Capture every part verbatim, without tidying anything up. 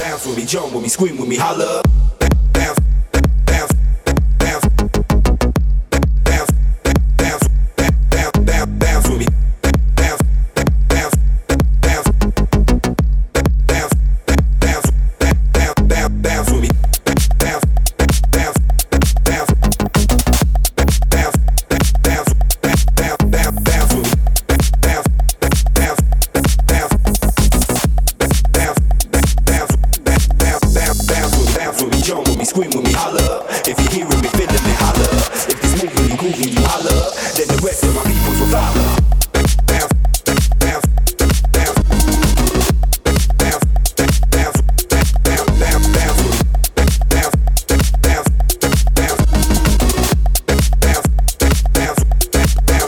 Bounce with me, jump with me, scream with me, holla. Bounce, bounce, bounce, bounce, bounce, bounce, bounce, bounce with me. Bounce, bounce, bounce, bounce, bounce, bounce, bounce, bounce with me. Bounce, bounce, bounce, bounce, bounce, bounce, bounce, bounce with me. Bounce, bounce, bounce, bounce, bounce, bounce, bounce, bounce with me, bounce with me, jump with me, scream with me, holla. If you're hearing me, feeling me, holla. If it's moving and grooving you, holla. Then the rest of my peoples will follow. Bounce, bounce, bounce, bounce, bounce, bounce, bounce, bounce with me. Bounce, bounce, bounce, bounce, bounce, bounce,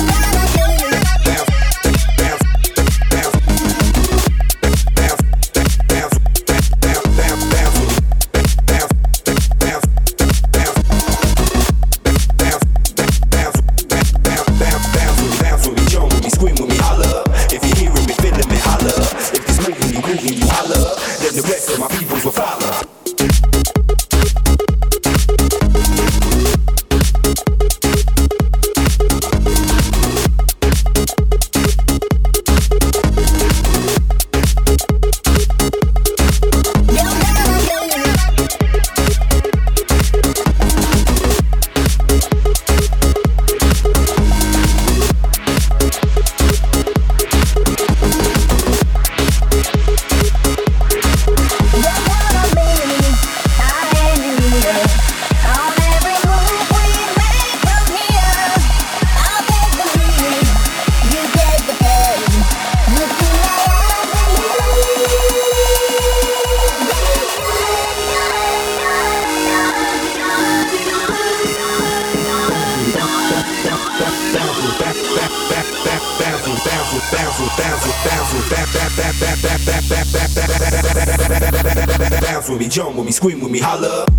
the rest of my peoples will follow. Bounce with me, jump with me, scream with me, holla.